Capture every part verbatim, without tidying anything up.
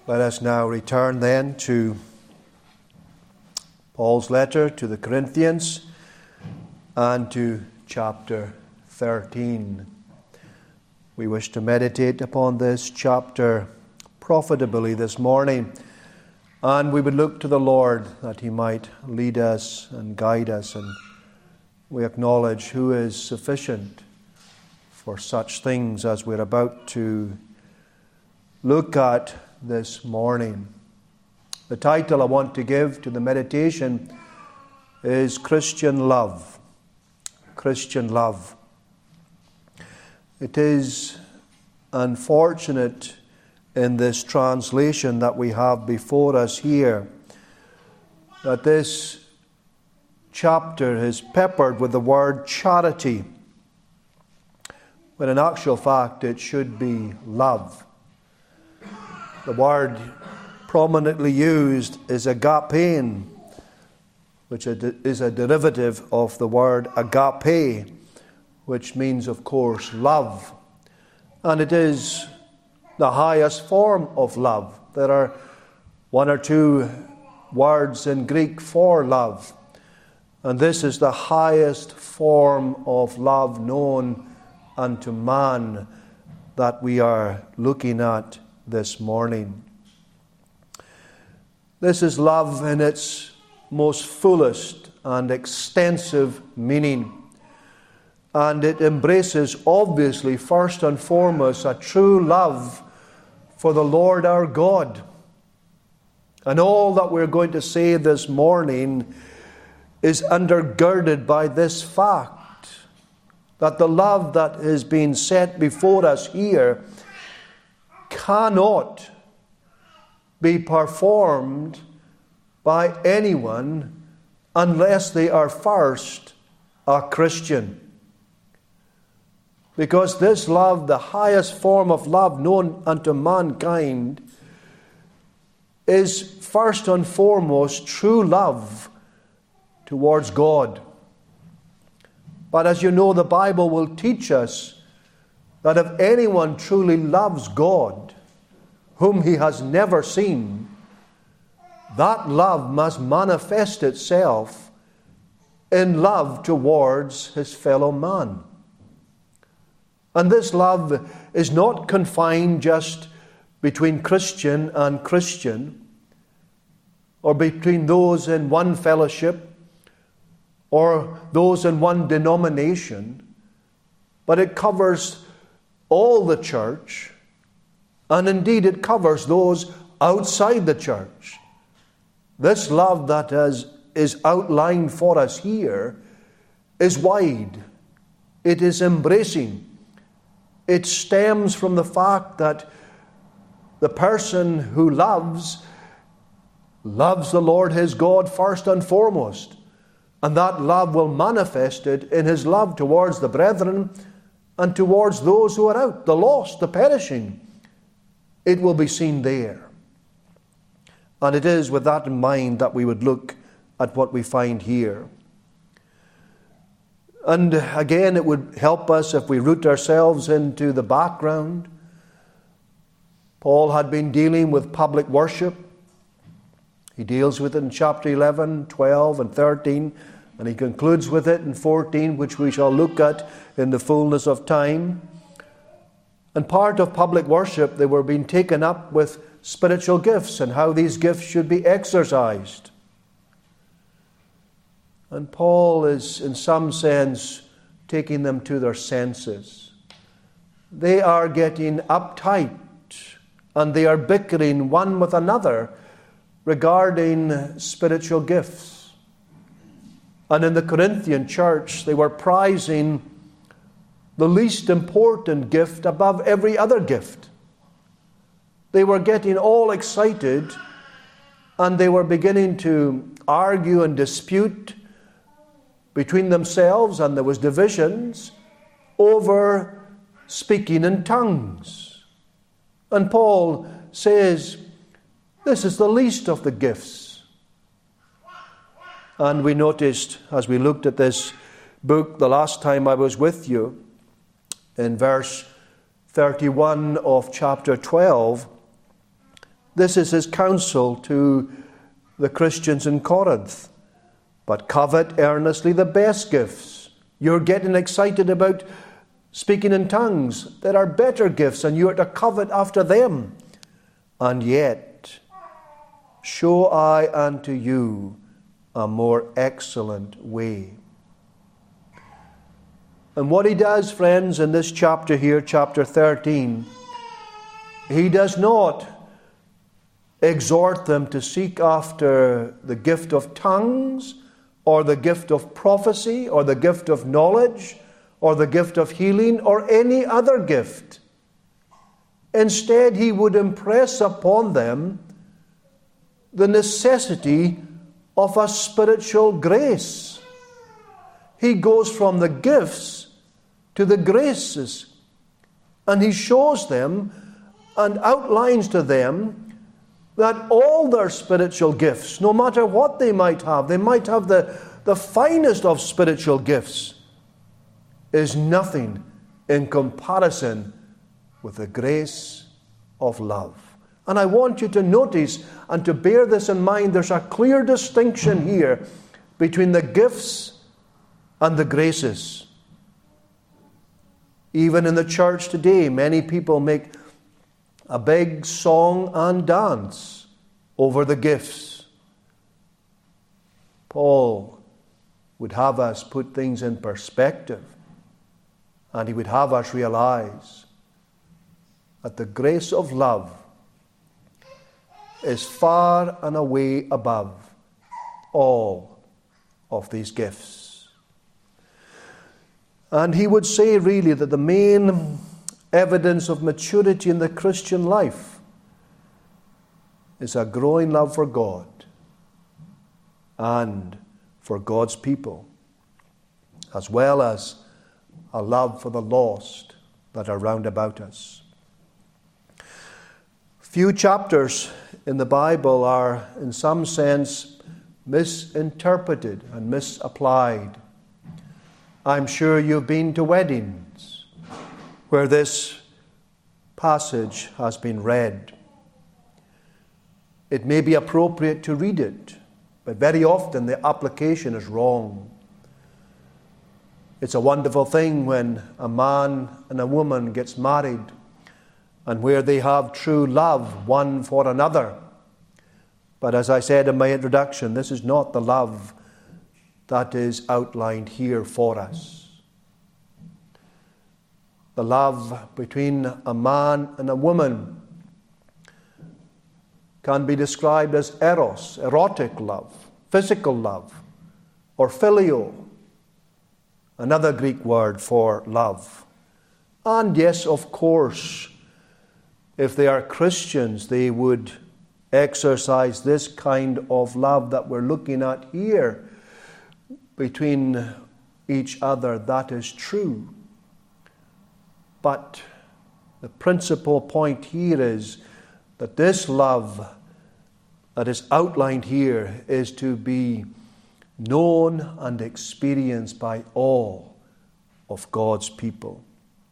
Let us now return then to Paul's letter to the Corinthians and to chapter thirteen. We wish to meditate upon this chapter profitably this morning, and we would look to the Lord that He might lead us and guide us, and we acknowledge who is sufficient for such things as we're about to look at this morning. The title I want to give to the meditation is Christian Love. Christian Love. It is unfortunate in this translation that we have before us here that this chapter is peppered with the word charity, when in actual fact it should be love. The word prominently used is agapein, which is a derivative of the word agape, which means, of course, love. And it is the highest form of love. There are one or two words in Greek for love, and this is the highest form of love known unto man that we are looking at this morning. This is love in its most fullest and extensive meaning. And it embraces, obviously, first and foremost, a true love for the Lord our God. And all that we're going to say this morning is undergirded by this fact, that the love that is being set before us here cannot be performed by anyone unless they are first a Christian. Because this love, the highest form of love known unto mankind, is first and foremost true love towards God. But as you know, the Bible will teach us that if anyone truly loves God, whom he has never seen, that love must manifest itself in love towards his fellow man. And this love is not confined just between Christian and Christian, or between those in one fellowship, or those in one denomination, but it covers all the church, and indeed it covers those outside the church. This love that is, is outlined for us here is wide. It is embracing. It stems from the fact that the person who loves, loves the Lord his God first and foremost. And that love will manifest it in his love towards the brethren and towards those who are out, the lost, the perishing. It will be seen there. And it is with that in mind that we would look at what we find here. And again, it would help us if we root ourselves into the background. Paul had been dealing with public worship. He deals with it in chapter eleven, twelve, and thirteen. And he concludes with it in fourteen, which we shall look at in the fullness of time. And part of public worship, they were being taken up with spiritual gifts and how these gifts should be exercised. And Paul is, in some sense, taking them to their senses. They are getting uptight and they are bickering one with another regarding spiritual gifts. And in the Corinthian church, they were prizing the least important gift above every other gift. They were getting all excited and they were beginning to argue and dispute between themselves, and there was divisions over speaking in tongues. And Paul says, this is the least of the gifts. And we noticed, as we looked at this book the last time I was with you, in verse thirty-one of chapter twelve, This is his counsel to the Christians in Corinth. But covet earnestly the best gifts. You're getting excited about speaking in tongues. There are better gifts, and you are to covet after them. And yet, show I unto you a more excellent way. And what he does, friends, in this chapter here, chapter thirteen, he does not exhort them to seek after the gift of tongues, or the gift of prophecy, or the gift of knowledge, or the gift of healing, or any other gift. Instead, he would impress upon them the necessity of a spiritual grace. He goes from the gifts to the graces, and he shows them and outlines to them that all their spiritual gifts, no matter what they might have, they might have the, the finest of spiritual gifts, is nothing in comparison with the grace of love. And I want you to notice and to bear this in mind, there's a clear distinction here between the gifts and the graces. Even in the church today, many people make a big song and dance over the gifts. Paul would have us put things in perspective, and he would have us realize that the grace of love is far and away above all of these gifts. And he would say really that the main evidence of maturity in the Christian life is a growing love for God and for God's people, as well as a love for the lost that are round about us. Few chapters in the Bible are, in some sense, misinterpreted and misapplied. I'm sure you've been to weddings where this passage has been read. It may be appropriate to read it, but very often the application is wrong. It's a wonderful thing when a man and a woman gets married and where they have true love one for another. But as I said in my introduction, this is not the love that is outlined here for us. The love between a man and a woman can be described as eros, erotic love, physical love, or phileo, another Greek word for love. And yes, of course, if they are Christians, they would exercise this kind of love that we're looking at here between each other. That is true. But the principal point here is that this love that is outlined here is to be known and experienced by all of God's people.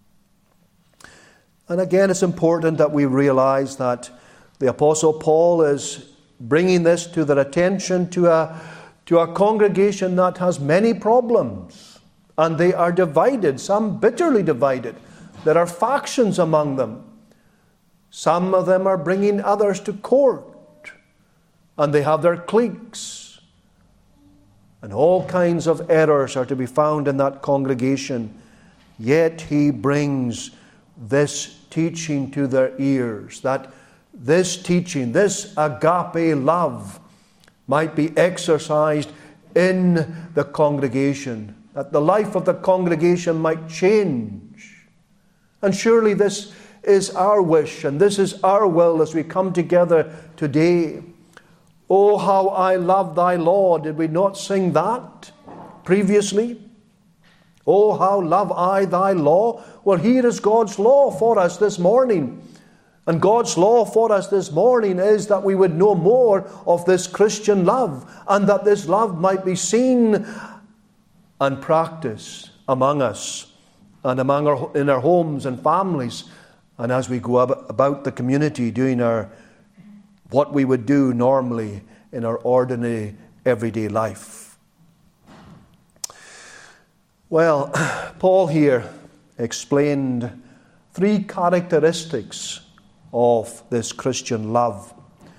And again, it's important that we realize that the Apostle Paul is bringing this to their attention to a, to a congregation that has many problems, and they are divided, some bitterly divided. There are factions among them. Some of them are bringing others to court, and they have their cliques. And all kinds of errors are to be found in that congregation. Yet he brings this teaching to their ears, that this teaching, this agape love, might be exercised in the congregation, that the life of the congregation might change. And surely this is our wish, and this is our will as we come together today. Oh, how I love thy law. Did we not sing that previously? Oh, how love I thy law. Well, here is God's law for us this morning. And God's law for us this morning is that we would know more of this Christian love, and that this love might be seen and practiced among us and among our, in our homes and families, and as we go about the community doing our what we would do normally in our ordinary everyday life. Well, Paul here explained three characteristics of this Christian love.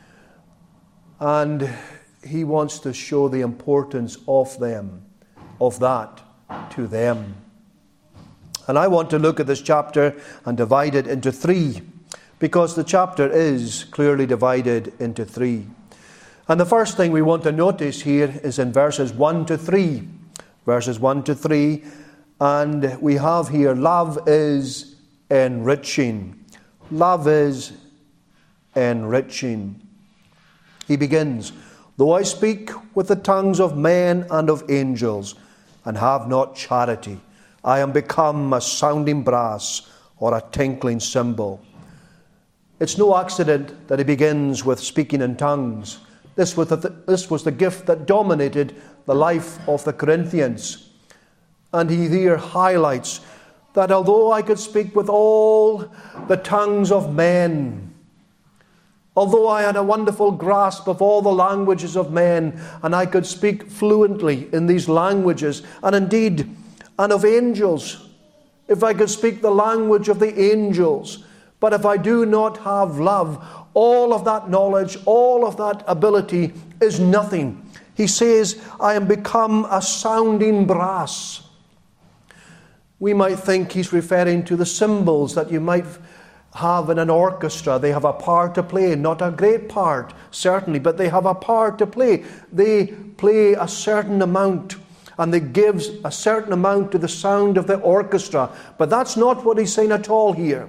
And he wants to show the importance of them, of that to them. And I want to look at this chapter and divide it into three, because the chapter is clearly divided into three. And the first thing we want to notice here is in verses one to three. Verses one to three, and we have here, love is enriching. Love is enriching. He begins, though I speak with the tongues of men and of angels, and have not charity, I am become a sounding brass or a tinkling cymbal. It's no accident that he begins with speaking in tongues. This was the, this was the gift that dominated the life of the Corinthians. And he here highlights that although I could speak with all the tongues of men, although I had a wonderful grasp of all the languages of men, and I could speak fluently in these languages, and indeed, and of angels, if I could speak the language of the angels, but if I do not have love, all of that knowledge, all of that ability is nothing. He says, I am become a sounding brass. We might think he's referring to the cymbals that you might have in an orchestra. They have a part to play, not a great part, certainly, but they have a part to play. They play a certain amount, and they give a certain amount to the sound of the orchestra. But that's not what he's saying at all here.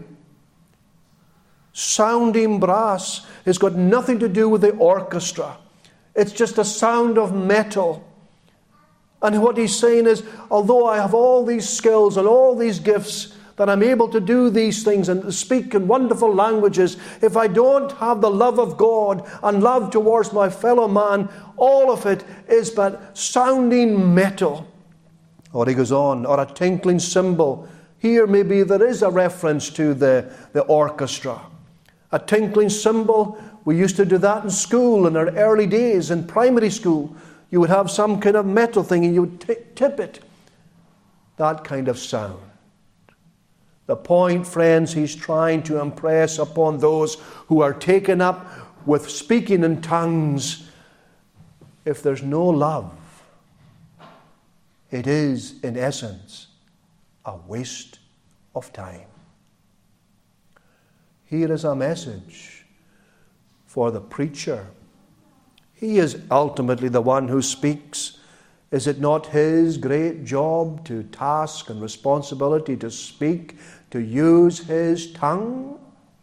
Sounding brass has got nothing to do with the orchestra. It's just a sound of metal. And what he's saying is, although I have all these skills and all these gifts, that I'm able to do these things and speak in wonderful languages, if I don't have the love of God and love towards my fellow man, all of it is but sounding metal. Or he goes on, or a tinkling cymbal. Here maybe there is a reference to the, the orchestra. A tinkling cymbal, we used to do that in school in our early days, in primary school. You would have some kind of metal thing and you would t- tip it. That kind of sound. The point, friends, he's trying to impress upon those who are taken up with speaking in tongues. If there's no love, it is, in essence, a waste of time. Here is a message for the preacher. He is ultimately the one who speaks. Is it not his great job to task and responsibility to speak, to use his tongue?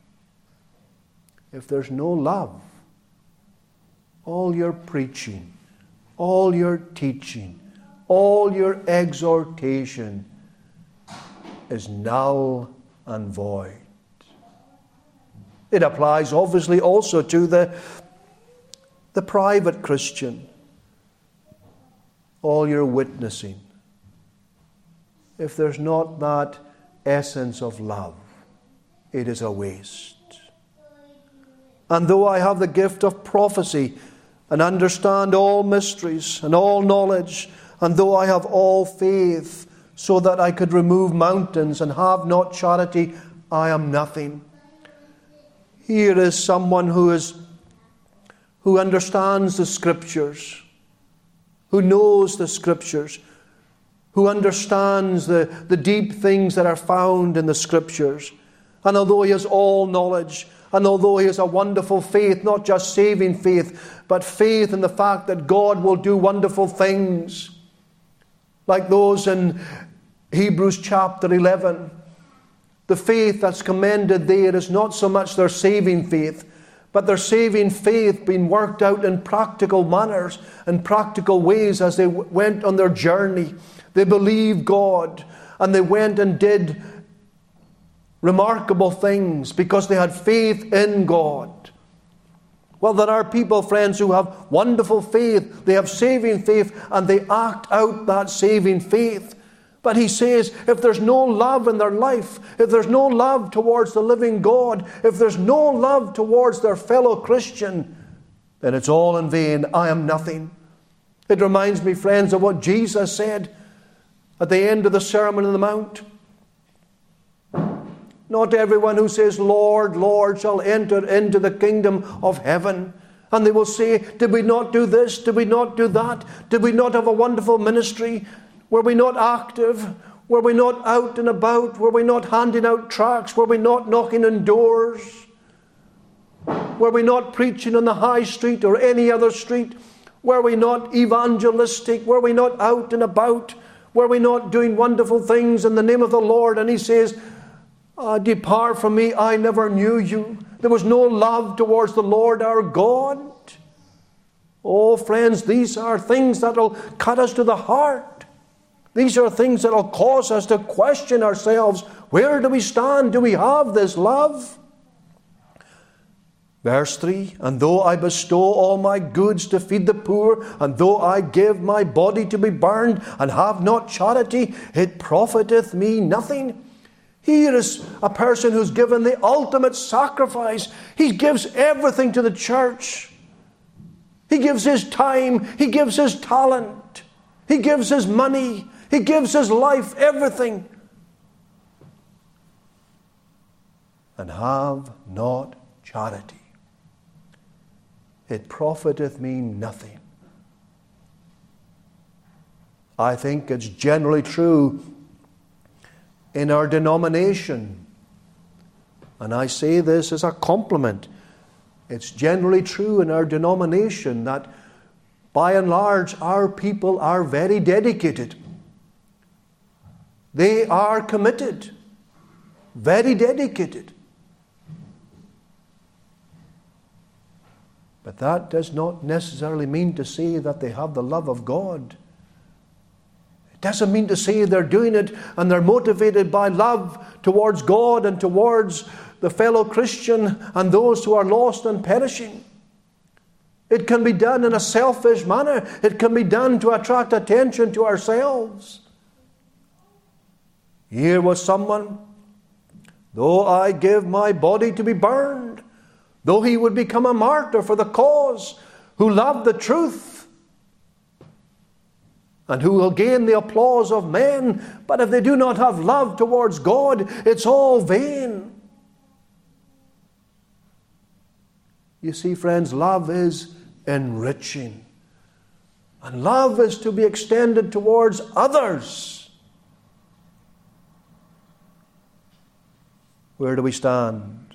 If there's no love, all your preaching, all your teaching, all your exhortation is null and void. It applies obviously also to the, the private Christian. All your witnessing. If there's not that essence of love, it is a waste. And though I have the gift of prophecy and understand all mysteries and all knowledge, and though I have all faith so that I could remove mountains and have not charity, I am nothing. Here is someone who is who understands the Scriptures, who knows the Scriptures, who understands the, the deep things that are found in the Scriptures. And although he has all knowledge, and although he has a wonderful faith, not just saving faith, but faith in the fact that God will do wonderful things, like those in Hebrews chapter eleven. The faith that's commended there is not so much their saving faith, but their saving faith being worked out in practical manners and practical ways as they w- went on their journey. They believed God and they went and did remarkable things because they had faith in God. Well, there are people, friends, who have wonderful faith. They have saving faith and they act out that saving faith. But he says, if there's no love in their life, if there's no love towards the living God, if there's no love towards their fellow Christian, then it's all in vain. I am nothing. It reminds me, friends, of what Jesus said at the end of the Sermon on the Mount. Not everyone who says, Lord, Lord, shall enter into the kingdom of heaven. And they will say, did we not do this? Did we not do that? Did we not have a wonderful ministry? Were we not active? Were we not out and about? Were we not handing out tracts? Were we not knocking on doors? Were we not preaching on the high street or any other street? Were we not evangelistic? Were we not out and about? Were we not doing wonderful things in the name of the Lord? And he says, ah, depart from me, I never knew you. There was no love towards the Lord our God. Oh, friends, these are things that will cut us to the heart. These are things that will cause us to question ourselves. Where do we stand? Do we have this love? Verse three, and though I bestow all my goods to feed the poor, and though I give my body to be burned, and have not charity, it profiteth me nothing. Here is a person who's given the ultimate sacrifice. He gives everything to the church. He gives his time. He gives his talent. He gives his money. He gives his life, everything. And have not charity. It profiteth me nothing. I think it's generally true in our denomination. And I say this as a compliment. It's generally true in our denomination that by and large our people are very dedicated. They are committed, very dedicated. But that does not necessarily mean to say that they have the love of God. It doesn't mean to say they're doing it and they're motivated by love towards God and towards the fellow Christian and those who are lost and perishing. It can be done in a selfish manner. It can be done to attract attention to ourselves. Here was someone, though I give my body to be burned, though he would become a martyr for the cause, who loved the truth, and who will gain the applause of men. But if they do not have love towards God, it's all vain. You see, friends, love is enriching. And love is to be extended towards others. Where do we stand?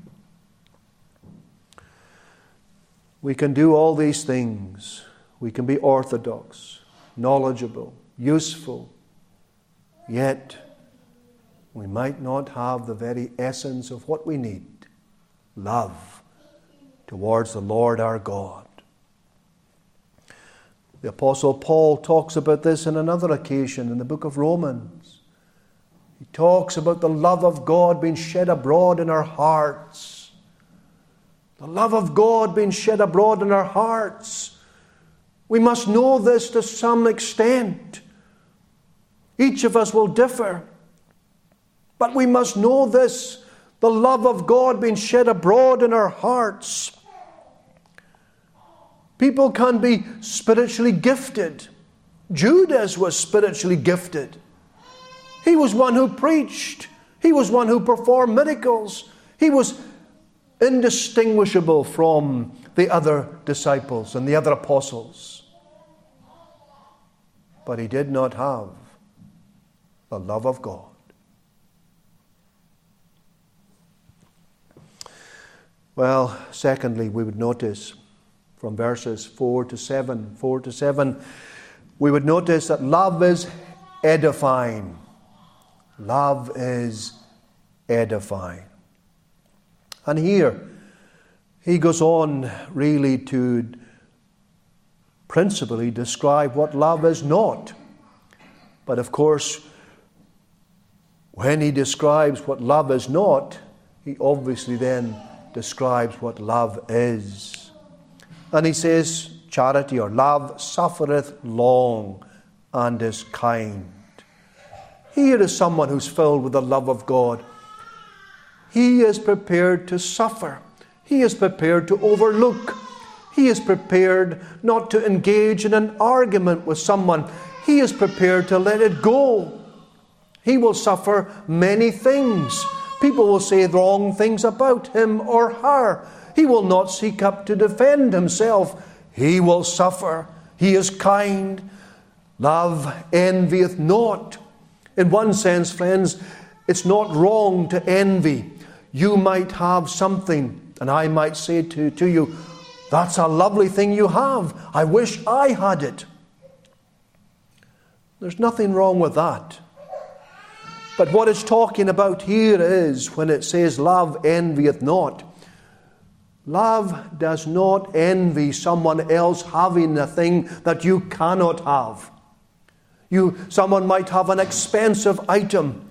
We can do all these things. We can be orthodox, knowledgeable, useful. Yet, we might not have the very essence of what we need. Love towards the Lord our God. The Apostle Paul talks about this on another occasion in the book of Romans. He talks about the love of God being shed abroad in our hearts. The love of God being shed abroad in our hearts. We must know this to some extent. Each of us will differ. But we must know this, the love of God being shed abroad in our hearts. People can be spiritually gifted. Judas was spiritually gifted. He was one who preached. He was one who performed miracles. He was indistinguishable from the other disciples and the other apostles. But he did not have the love of God. Well, secondly, we would notice from verses four to seven, four to seven, we would notice that love is edifying. Love is edifying. And here, he goes on really to principally describe what love is not. But of course, when he describes what love is not, he obviously then describes what love is. And he says, charity or love suffereth long and is kind. Here is someone who's filled with the love of God. He is prepared to suffer. He is prepared to overlook. He is prepared not to engage in an argument with someone. He is prepared to let it go. He will suffer many things. People will say wrong things about him or her. He will not seek up to defend himself. He will suffer. He is kind. Love envieth not. In one sense, friends, it's not wrong to envy. You might have something, and I might say to, to you, that's a lovely thing you have. I wish I had it. There's nothing wrong with that. But what it's talking about here is, when it says love envieth not, love does not envy someone else having a thing that you cannot have. You, someone might have an expensive item,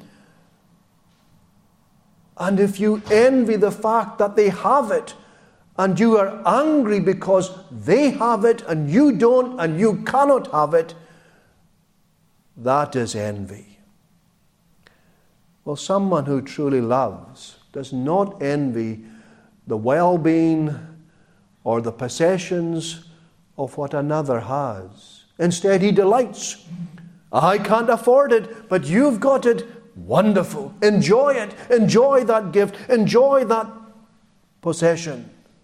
and if you envy the fact that they have it, and you are angry because they have it and you don't and you cannot have it, that is envy. Well, someone who truly loves does not envy the well-being or the possessions of what another has. Instead, he delights. I can't afford it, but you've got it. Wonderful. Enjoy it. Enjoy that gift. Enjoy that possession.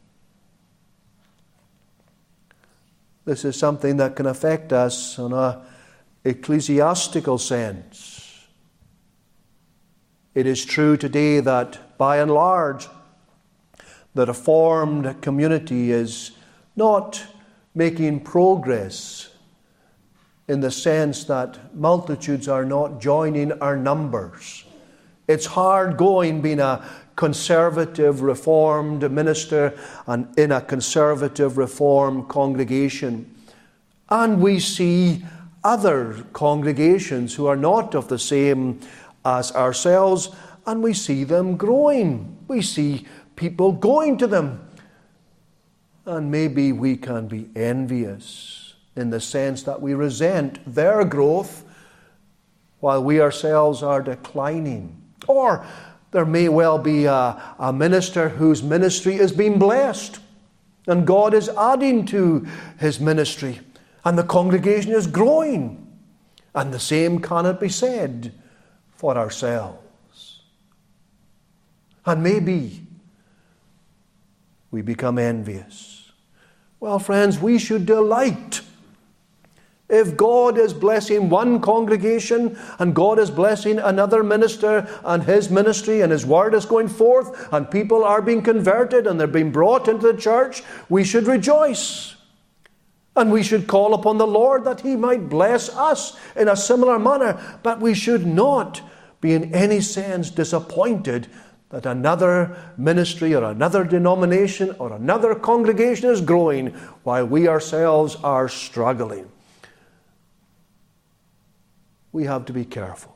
This is something that can affect us in an ecclesiastical sense. It is true today that, by and large, the Reformed community is not making progress in the sense that multitudes are not joining our numbers. It's hard going being a conservative Reformed minister and in a conservative Reformed congregation. And we see other congregations who are not of the same as ourselves, and we see them growing. We see people going to them. And maybe we can be envious in the sense that we resent their growth while we ourselves are declining. Or there may well be a, a minister whose ministry is being blessed, and God is adding to his ministry, and the congregation is growing. And the same cannot be said for ourselves. And maybe we become envious. Well, friends, we should delight. If God is blessing one congregation and God is blessing another minister and his ministry and his word is going forth and people are being converted and they're being brought into the church, we should rejoice. And we should call upon the Lord that he might bless us in a similar manner. But we should not be in any sense disappointed that another ministry or another denomination or another congregation is growing while we ourselves are struggling. We have to be careful.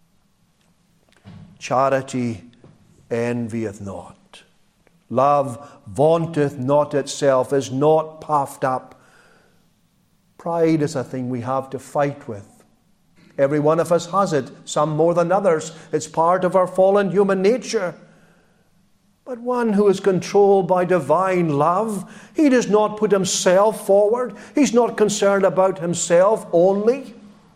Charity envieth not. Love vaunteth not itself, is not puffed up. Pride is a thing we have to fight with. Every one of us has it, some more than others. It's part of our fallen human nature. But one who is controlled by divine love, he does not put himself forward. He's not concerned about himself only.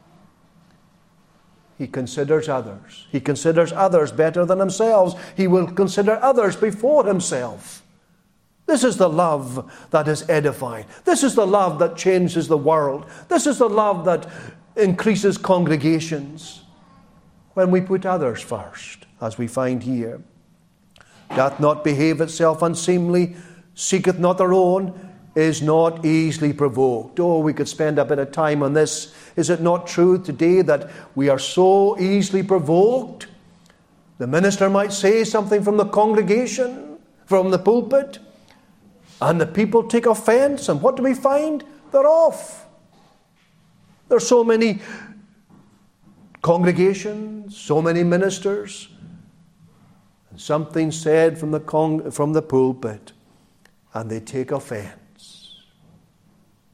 He considers others. He considers others better than himself. He will consider others before himself. This is the love that is edifying. This is the love that changes the world. This is the love that increases congregations. When we put others first, as we find here. Doth not behave itself unseemly, seeketh not their own, is not easily provoked. Oh, we could spend a bit of time on this. Is it not true today that we are so easily provoked? The minister might say something from the congregation, from the pulpit, and the people take offense, and what do we find? They're off. There's so many congregations, so many ministers, and something said from the con- from the pulpit, and they take offense.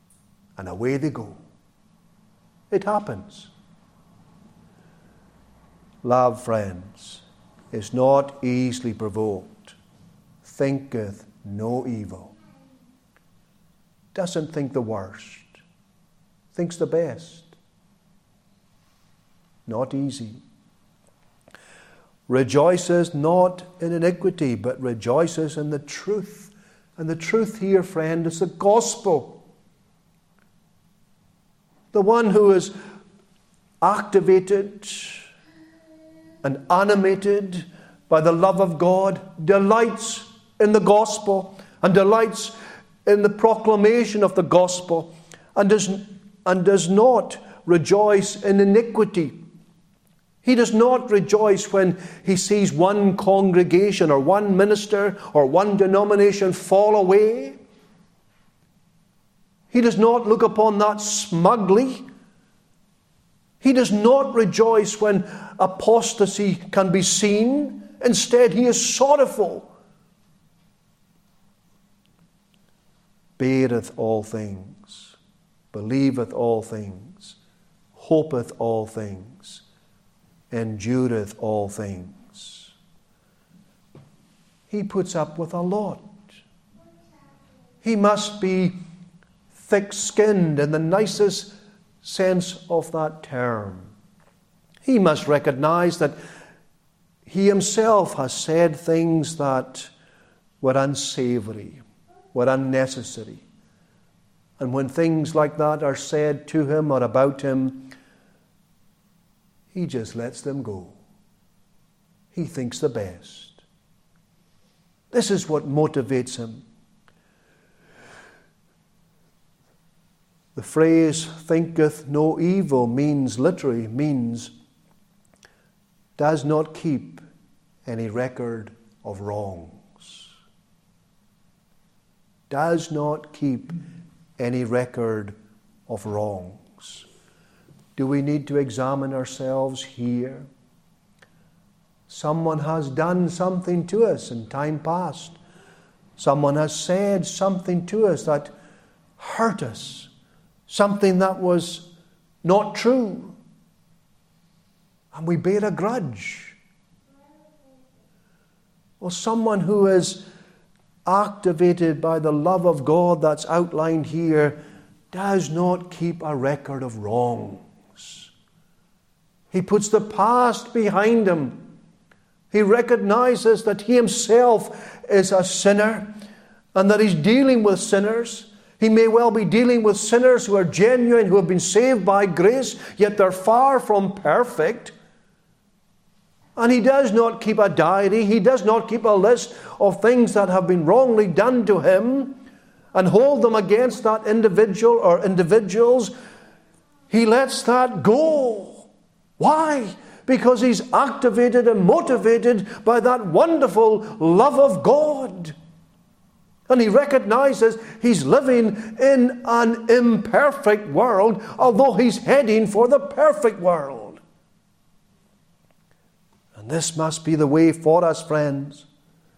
And away they go. It happens. love, friends, is not easily provoked, thinketh no evil, doesn't think the worst, thinks the best. Not easy. Rejoices not in iniquity, but rejoices in the truth. And the truth here, friend, is the gospel. The one who is activated and animated by the love of God delights in the gospel and delights in the proclamation of the gospel and does, and does not rejoice in iniquity. He does not rejoice when he sees one congregation or one minister or one denomination fall away. He does not look upon that smugly. He does not rejoice when apostasy can be seen. Instead, he is sorrowful. Beareth all things, believeth all things, hopeth all things, endureth all things. He puts up with a lot. He must be thick-skinned in the nicest sense of that term. He must recognize that he himself has said things that were unsavory, were unnecessary. And when things like that are said to him or about him, he just lets them go. He thinks the best. This is what motivates him. The phrase thinketh no evil means, literally means, does not keep any record of wrongs. Does not keep any record of wrongs. Do we need to examine ourselves here? Someone has done something to us in time past. Someone has said something to us that hurt us. Something that was not true. And we bear a grudge. Or someone who is activated by the love of God that's outlined here does not keep a record of wrongs. He puts the past behind him. He recognizes that he himself is a sinner and that he's dealing with sinners. He may well be dealing with sinners who are genuine, who have been saved by grace, yet they're far from perfect. And he does not keep a diary. He does not keep a list of things that have been wrongly done to him and hold them against that individual or individuals. He lets that go. Why? Because he's activated and motivated by that wonderful love of God. And he recognizes he's living in an imperfect world, although he's heading for the perfect world. And this must be the way for us, friends.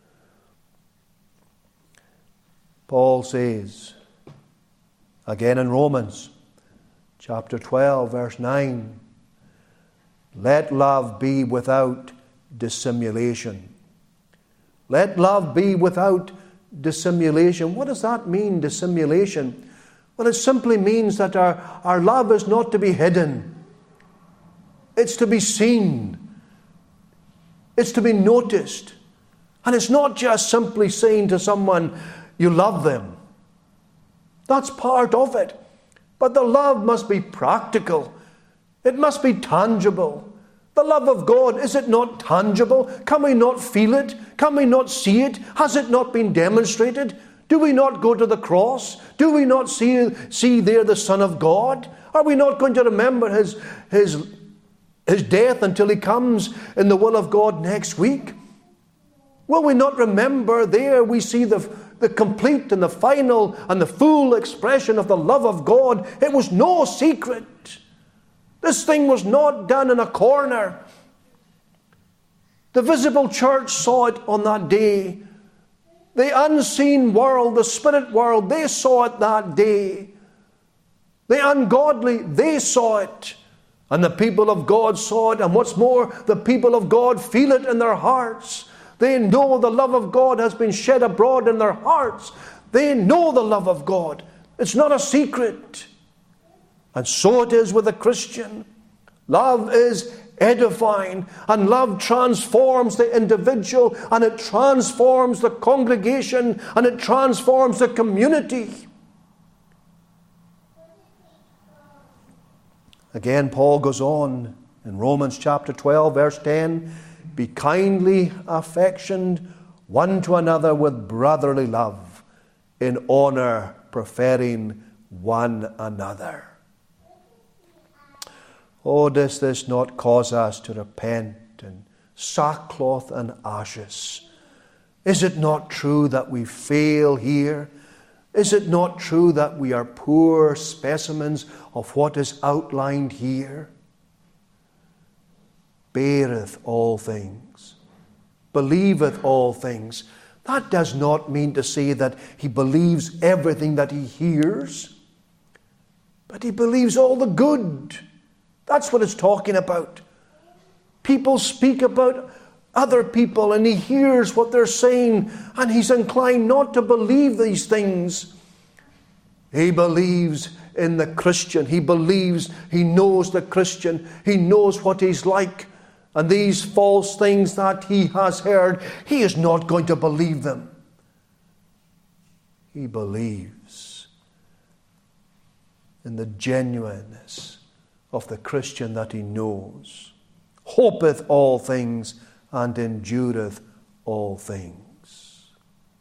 Paul says, again in Romans, chapter twelve, verse nine, let love be without dissimulation. Let love be without dissimulation. What does that mean, dissimulation? Well, it simply means that our, our love is not to be hidden. It's to be seen. It's to be noticed. And it's not just simply saying to someone, you love them. That's part of it. But the love must be practical. It must be tangible. The love of God, is it not tangible? Can we not feel it? Can we not see it? Has it not been demonstrated? Do we not go to the cross? Do we not see, see there the Son of God? Are we not going to remember his, his, his death until he comes in the will of God next week? Will we not remember there we see the, the complete and the final and the full expression of the love of God? It was no secret. This thing was not done in a corner. The visible church saw it on that day. The unseen world, the spirit world, they saw it that day. The ungodly, they saw it. And the people of God saw it, and what's more, the people of God feel it in their hearts. They know the love of God has been shed abroad in their hearts. They know the love of God. It's not a secret. And so it is with the Christian. Love is edifying, and love transforms the individual, and it transforms the congregation, and it transforms the community. Again, Paul goes on in Romans chapter twelve, verse ten, be kindly affectioned one to another with brotherly love, in honor preferring one another. Oh, does this not cause us to repent in sackcloth and ashes? Is it not true that we fail here? Is it not true that we are poor specimens of what is outlined here? Beareth all things, believeth all things. That does not mean to say that he believes everything that he hears, but he believes all the good. That's what it's talking about. People speak about other people, and he hears what they're saying, and he's inclined not to believe these things. He believes in the Christian. He believes, he knows the Christian. He knows what he's like. And these false things that he has heard, he is not going to believe them. He believes in the genuineness of the Christian that he knows. Hopeth all things, and endureth all things.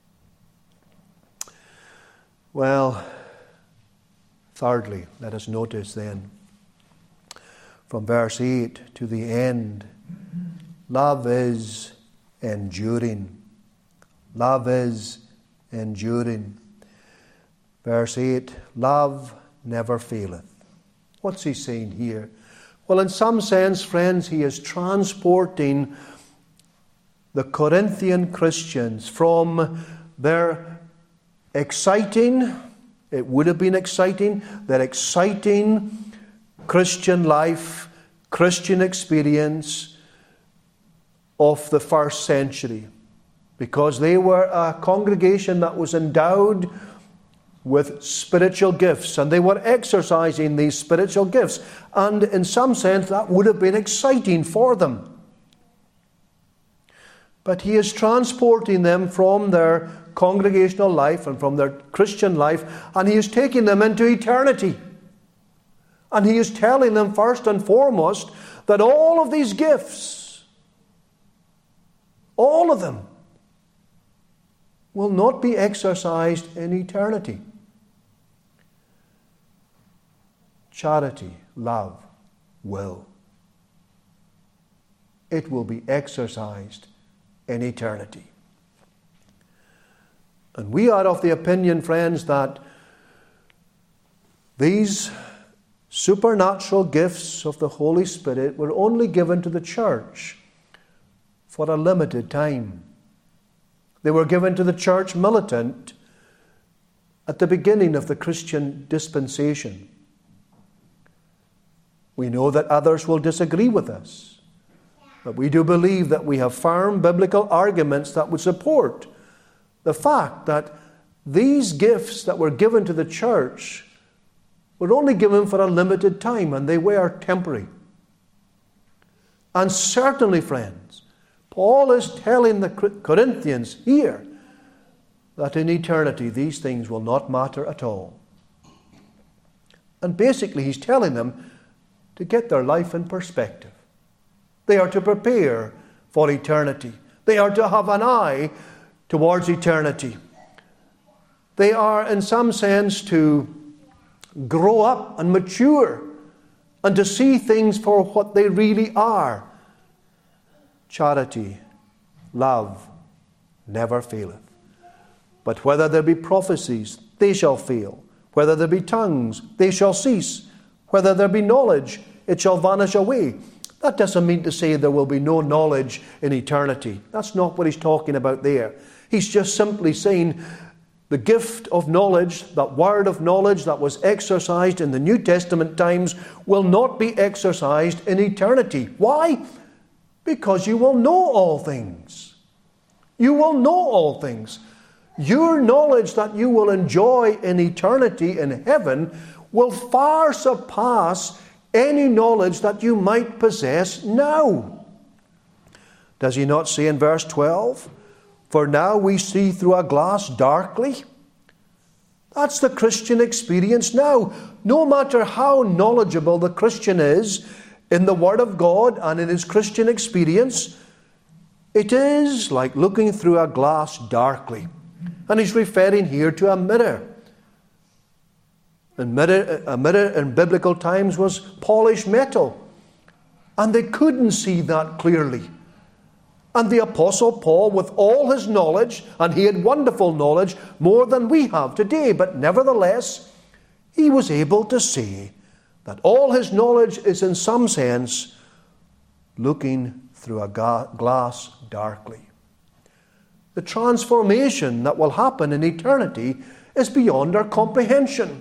Well, thirdly, let us notice then, from verse eight to the end, love is enduring. Love is enduring. Verse eight, love never faileth. What's he saying here? Well, in some sense, friends, he is transporting the Corinthian Christians from their exciting, it would have been exciting, their exciting Christian life, Christian experience of the first century. Because they were a congregation that was endowed with spiritual gifts, and they were exercising these spiritual gifts. And in some sense, that would have been exciting for them. But he is transporting them from their congregational life and from their Christian life, and he is taking them into eternity. And he is telling them first and foremost that all of these gifts, all of them, will not be exercised in eternity. Charity, love, will. It will be exercised in eternity. And we are of the opinion, friends, that these supernatural gifts of the Holy Spirit were only given to the church for a limited time. They were given to the church militant at the beginning of the Christian dispensation. We know that others will disagree with us, but we do believe that we have firm biblical arguments that would support the fact that these gifts that were given to the church were only given for a limited time, and they were temporary. And certainly, friends, Paul is telling the Corinthians here that in eternity these things will not matter at all. And basically he's telling them to get their life in perspective. They are to prepare for eternity. They are to have an eye towards eternity. They are, in some sense, to grow up and mature and to see things for what they really are. Charity, love, never faileth. But whether there be prophecies, they shall fail. Whether there be tongues, they shall cease. Whether there be knowledge, it shall vanish away. That doesn't mean to say there will be no knowledge in eternity. That's not what he's talking about there. He's just simply saying The gift of knowledge, that word of knowledge that was exercised in the New Testament times, will not be exercised in eternity. Why? Because you will know all things. You will know all things. Your knowledge that you will enjoy in eternity in heaven will far surpass any knowledge that you might possess now. Does he not say in verse twelve, "For now we see through a glass darkly"? That's the Christian experience now. No matter how knowledgeable the Christian is in the Word of God and in his Christian experience, it is like looking through a glass darkly. And he's referring here to a mirror. And mirror, a mirror in biblical times was polished metal. And they couldn't see that clearly. And the Apostle Paul, with all his knowledge, and he had wonderful knowledge, more than we have today, but nevertheless, he was able to say that all his knowledge is in some sense looking through a ga- glass darkly. The transformation that will happen in eternity is beyond our comprehension.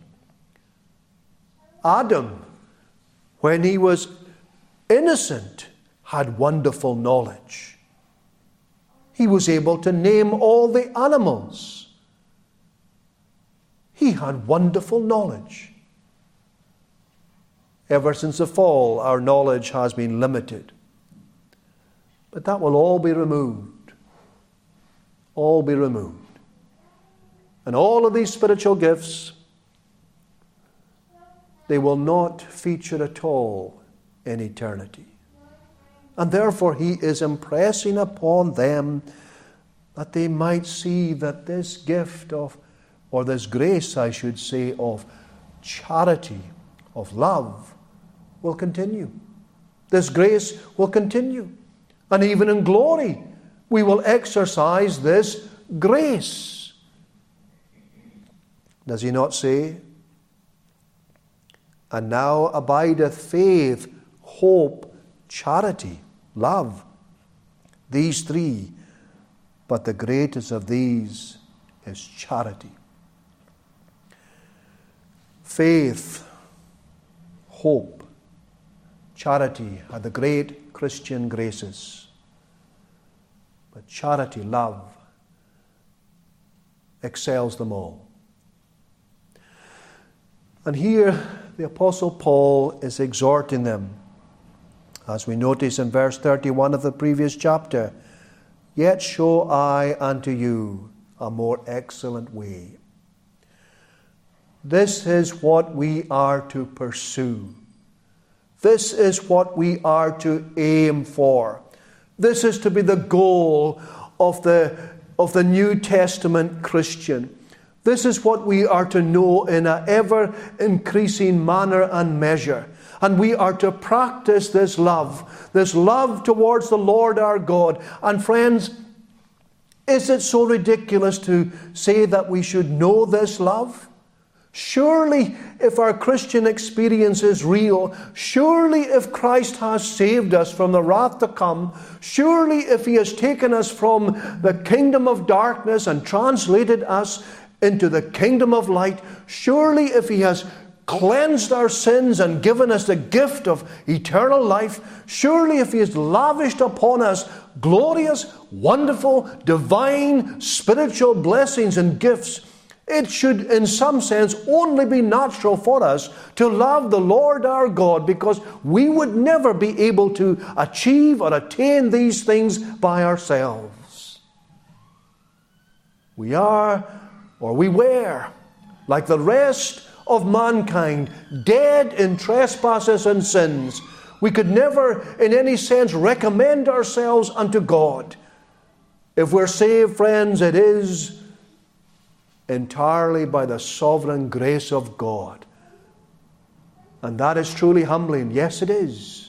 Adam, when he was innocent, had wonderful knowledge. He was able to name all the animals. He had wonderful knowledge. Ever since the fall, our knowledge has been limited. But that will all be removed. All be removed. And all of these spiritual gifts, they will not feature at all in eternity. And therefore he is impressing upon them that they might see that this gift of, or this grace, I should say, of charity, of love, will continue. This grace will continue. And even in glory, we will exercise this grace. Does he not say, "And now abideth faith, hope, charity, love, these three, but the greatest of these is charity." Faith, hope, charity are the great Christian graces. But charity, love, excels them all. And here the Apostle Paul is exhorting them, as we notice in verse thirty-one of the previous chapter, "Yet show I unto you a more excellent way." This is what we are to pursue. This is what we are to aim for. This is to be the goal of the, of the New Testament Christian. This is what we are to know in an ever-increasing manner and measure. And we are to practice this love, this love towards the Lord our God. And friends, is it so ridiculous to say that we should know this love? Surely, if our Christian experience is real, surely if Christ has saved us from the wrath to come, surely if he has taken us from the kingdom of darkness and translated us into the kingdom of light, surely if he has cleansed our sins and given us the gift of eternal life, surely if he has lavished upon us glorious, wonderful, divine, spiritual blessings and gifts, it should in some sense only be natural for us to love the Lord our God, because we would never be able to achieve or attain these things by ourselves. We are, or we were, like the rest of mankind, dead in trespasses and sins. We could never in any sense recommend ourselves unto God. If we're saved, friends, it is entirely by the sovereign grace of God. And that is truly humbling. Yes, it is.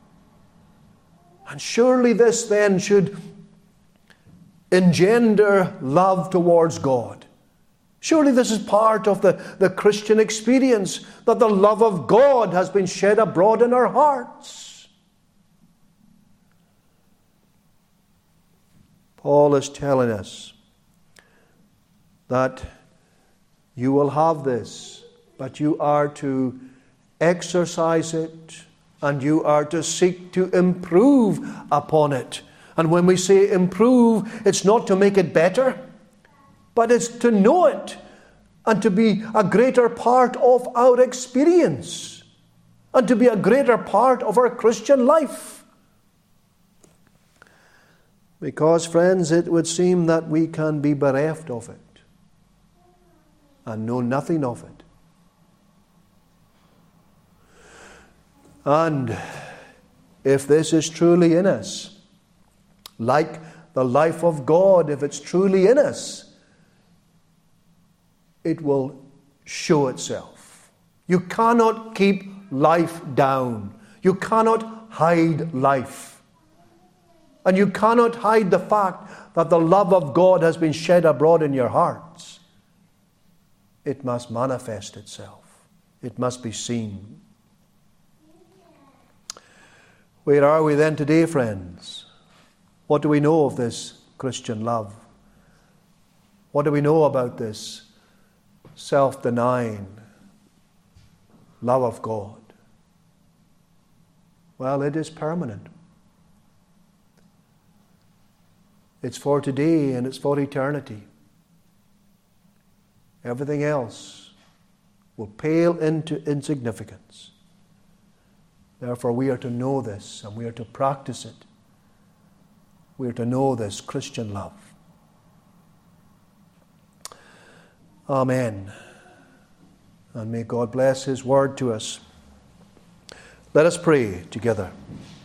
And surely this then should engender love towards God. Surely this is part of the, the Christian experience, that the love of God has been shed abroad in our hearts. Paul is telling us that you will have this, but you are to exercise it, and you are to seek to improve upon it. And when we say improve, it's not to make it better, but it's to know it and to be a greater part of our experience and to be a greater part of our Christian life. Because, friends, it would seem that we can be bereft of it and know nothing of it. And if this is truly in us, like the life of God, if it's truly in us, it will show itself. You cannot keep life down. You cannot hide life. And you cannot hide the fact that the love of God has been shed abroad in your hearts. It must manifest itself. It must be seen. Where are we then today, friends? What do we know of this Christian love? What do we know about this self-denying love of God? Well, it is permanent. It's for today and it's for eternity. Everything else will pale into insignificance. Therefore, we are to know this and we are to practice it. We are to know this Christian love. Amen. And may God bless His word to us. Let us pray together.